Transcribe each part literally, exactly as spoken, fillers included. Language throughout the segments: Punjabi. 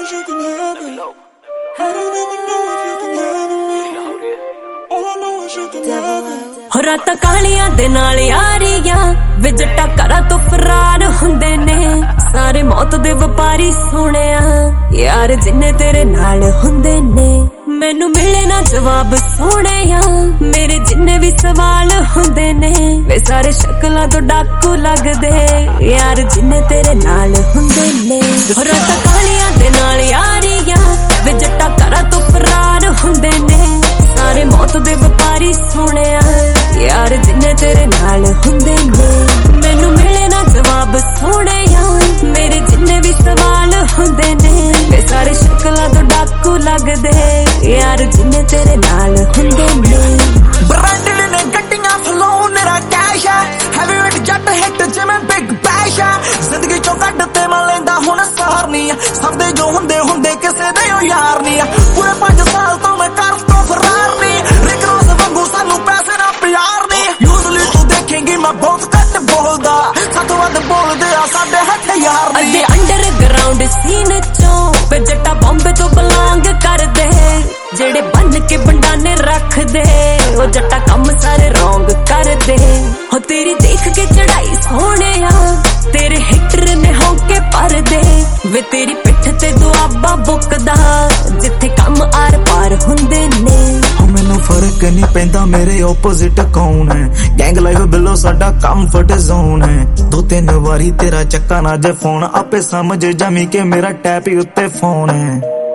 if you can have it. I don't even know if you can have it. All I know is you can have it. ਹੋ ਰਾਤਾਂ ਕਾਲੀਆਂ ਦੇ ਨਾਲ ਯਾਰੀਆਂ ਵੇ ਜੱਟਾ ਘਰਾਂ ਤੋਂ ਫਰਾਰ ਹੁੰਦੇ ਨੇ ਸਾਰੇ ਮੌਤ ਦੇ ਵਪਾਰੀ ਸੋਹਣਿਆ ਯਾਰ ਜਿੰਨੇ ਤੇਰੇ ਨਾਲ ਹੁੰਦੇ ਨੇ ਮੈਨੂੰ ਮਿਲੇ ਨਾ ਜਵਾਬ ਸੋਹਣਿਆ ਮੇਰੇ ਜਿੰਨੇ ਵੀ ਸਵਾਲ ਹੁੰਦੇ ਨੇ ਵੇ ਸਾਰੇ ਸ਼ਕਲਾਂ ਤੋਂ ਡਾਕੂ ਲੱਗਦੇ ਯਾਰ ਜਿੰਨੇ ਤੇਰੇ ਨਾਲ ਹੁੰਦੇ ਨੇ ਹੋ ਰਾਤਾਂ ਕਾਲੀਆਂ ਦੇ ਨਾਲ ਯਾਰੀਆਂ ਵੇ ਜੱਟਾ ਘਰਾਂ ਤੋਂ ਫਰਾਰ ਹੁੰਦੇ ਨੇ ਸਾਰੇ ਮੌਤ ਦੇ ਵਪਾਰੀ ਸੋਹਣਿਆ ਯਾਰ ਜਿੰਨੇ ਤੇਰੇ ਨਾਲ ਹੁੰਦੇ ਨੇ ਮੈਨੂੰ ਮਿਲੇ ਨਾ ਜਵਾਬ ਸੋਹਣਿਆ ਮੇਰੇ ਜਿੰਨੇ ਵੀ ਸਵਾਲ ਹੁੰਦੇ ਨੇ ਵੇ ਸਾਰੇ ਸ਼ਕਲਾਂ ਤੋਂ ਡਾਕੂ ਲੱਗਦੇ ਯਾਰ ਜਿੰਨੇ ਤੇਰੇ ਨਾਲ ਹੁੰਦੇ ਨੇ ਬ੍ਰਾਂਡਡ ਨੇ ਗੱਡੀਆਂ ਫਲੋ ਮੇਰਾ ਕੈਸ਼ ਹੈ ਹੈਵੀਵੇਟ ਜੱਟ ਹਿੱਟ ਜਿਵੇਂ ਬਿਗ ਬੈਸ਼ ਹੈ ਜ਼ਿੰਦਗੀ ਚੋਂ ਕੱਢ ਤੇ ਮੈਂ ਲੈਂਦਾ ਹੁਣ ਸਹਾਰ ਨਹੀਂ ਸਭ ਦੇ ਜੋ ਹੁੰਦੇ ਹੁੰਦੇ ਕਿਸੇ ਦੇ ਉਹ ਯਾਰ ਨਹੀਂ ਪੂਰੇ ਪੰਜ ਸਾਲ ਤੋਂ ਮੈਂ ਕਰ ਤੋਂ ਫਰਾਰ ਨਹੀਂ ਰਿਕਰੋਸ ਵਾਂਗੂ ਸਾਨੂੰ ਪੈਸੇ ਨਾ ਪਿਆਰ ਨਹੀਂ ਯੂਜ਼ਲੀ ਤੂੰ ਦੇਖੇਂਗੀ ਮੈਂ ਬਹੁਤ ਘੱਟ ਬੋਲਦਾ ਸਾਥੋਂ ਵੱਧ ਬੋਲਦੇ ਆ ਸਾਡੇ ਹਥਿਆਰ ਨਹੀਂ ਅੱਗੇ ਅੰਡਰਗਰਾਉਂਡ ਸੀਨ ਚੋਂ ਵੇ ਜੱਟਾ ਬੰਬੇ ਤੋਂ ਬਿਲੋਂਗ ਕਰਦੇ ਜਿਹੜੇ ਬੰਨ ਕੇ ਬੰਡਾਨੇ ਰੱਖਦੇ ਉਹ ਜੱਟਾ ਕੰਮ ਸਾਰੇ ਰੋਂਗ ਕਰਦੇ ਹੋ ਤੇਰੀ ਦੇਖ ਕੇ ਚੜਾਈ ਸੋਹਣਿਆ ਤੇਰੇ ਹਿੱਟਰ ਨੇ ਹੋ ਕੇ ਪਰਦੇ ਵੇ ਤੇਰੀ ਪਿੱਠ ਤੇ ਦੁਆਬਾ ਬੁੱਕਦਾ ਜਿੱਥੇ ਕੰਮ ਆਰ ਪਾਰ ਹੁੰਦੇ ਨੇ ਮੈਨੂੰ ਫਰਕ ਨਹੀਂ ਪੈਂਦਾ ਮੇਰੇ ਆਪੋਜ਼ਿਟ ਕੌਣ ਹੈ ਗੈਂਗ ਲਾਈਫ ਬਿਲੋ ਸਾਡਾ ਕੰਫਰਟ ਜ਼ੋਨ ਹੈ ਦੋ ਤਿੰਨ ਵਾਰੀ ਤੇਰਾ ਚੱਕਾ ਨਾ ਜੇ ਫੋਨ ਆਪੇ ਸਮਝ ਜਾਵੀਂ ਕਿ ਮੇਰਾ ਟੈਪ ਹੀ ਉੱਤੇ ਫੋਨ ਹੈ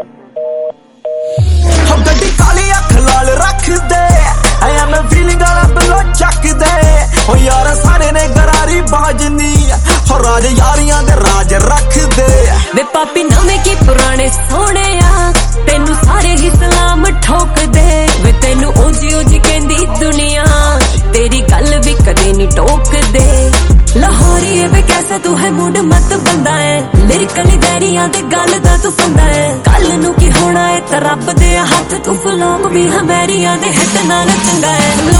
ਹਮ ਗੱਡੀ ਕਾਲੀ ਅੱਖ ਲਾਲ ਰੱਖਦੇ I am a feeling ਵਾਲਾ ਬਿਲੋ ਚੱਕਦੇ ਓ ਯਾਰ ਸਾਰੇ ਨੇ ਗਰਾਰੀ ਬਾਜਨੀ ਹੋ ਰਾਜ ਯਾਰੀਆਂ ਦੇ ਰਾਜ ਰੱਖਦੇ ਵੇ ਪਾਪੀ ਨਵੇਂ ਕੀ ਪੁਰਾਣੇ ਸੋਹਣਿਆ ਤੈਨੂੰ ਸਾਰੇ ਹੀ ਸਲਾਮ ਠੋਕਦੇ ਵੇ ਤੈਨੂੰ ਉਂਝ ਉਂਝ ਕਹਿੰਦੀ ਦੁਨੀਆ ਤੇਰੀ ਗੱਲ ਵੀ ਕਦੇ ਨਹੀਂ ਟੋਕਦੇ ਲਾਹੌਰੀ ਵੇ ਕੈਸਾ ਤੂੰ ਹੈ ਮੁੰਡ ਮਤ ਬੰਦਾ ਹੈ ਲਿਰਿਕਲ ਗੈਰੀਆਂ ਦੇ ਗੱਲ ਦਾ ਤੂੰ ਫੰਦਾ ਹੈ ਕੱਲ ਨੂੰ ਕੀ ਹੋਣਾ ਹੈ ਤਾਂ ਰੱਬ ਦੇ ਹੱਥ ਤੂੰ ਫਲੋਮ ਵੀ ਹਮੈਰੀਆਂ ਦੇ ਹਿੱਟ ਨਾਲ ਚੰਗਾ ਹੈ